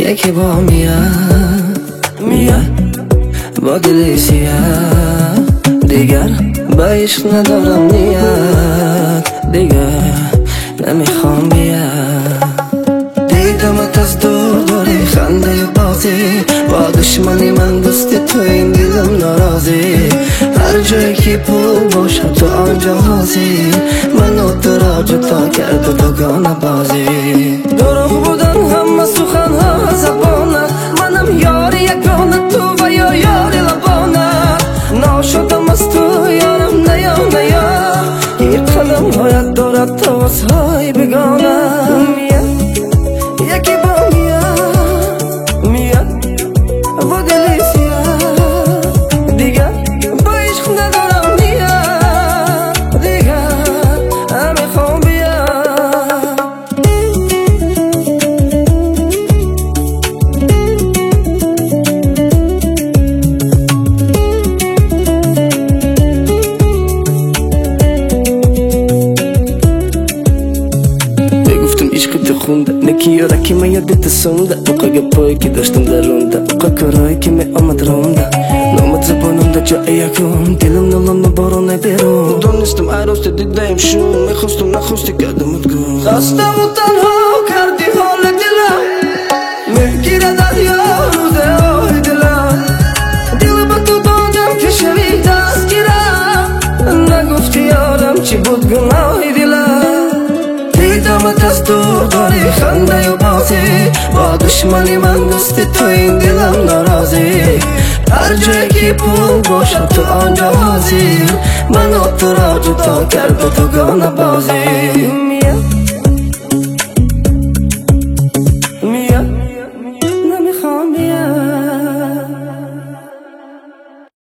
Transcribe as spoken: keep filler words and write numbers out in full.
یکی با میاد میاد با دلی سیاه دیگر با عشق ندارم نیت دیگر نمیخوام بیاد دیدمت از دور داری خنده بازی با دشمنی من دوستی تو این دیدم ناراضی هر جایی که پول باشه تو آنجا حاضی منو تو را جدا کرده دوگانه بازی دروغ بودن همه سخن ها زبانت منم یاری یکانه تو و یا یاری لبانت ناشدم از تو یارم نیا نیا یک قدم باید دارد تو از های بگانه یکی با میاد میاد با دلی سیاه دیگر با عشق ندارم نیت دیگر نمیخوام بیاد بگفتم عشقت خونده نکی یارکی من یادت سونده اوقا گپایی که داشتم درونده اوقا کارایی که می آمد رونده نامت زبانم جای یکم دلم نلام بارانه بیرون دانستم عروس دیدم شون میخواستم نخواستی کردمت گم خواستم و تنها کردی حال دلم میگیره دریا روزه های دلم دل با تو دادم که شوی دستگیرم نگفتی یارم چی بود گناهی دلم دیدمت از دور داری خنده و بازی با دشمنی من دوستی تو این دلم ناراضی هر جایی که پول باشه تو آنجا حاضی منو تو را جدا کرده دوگانه بازی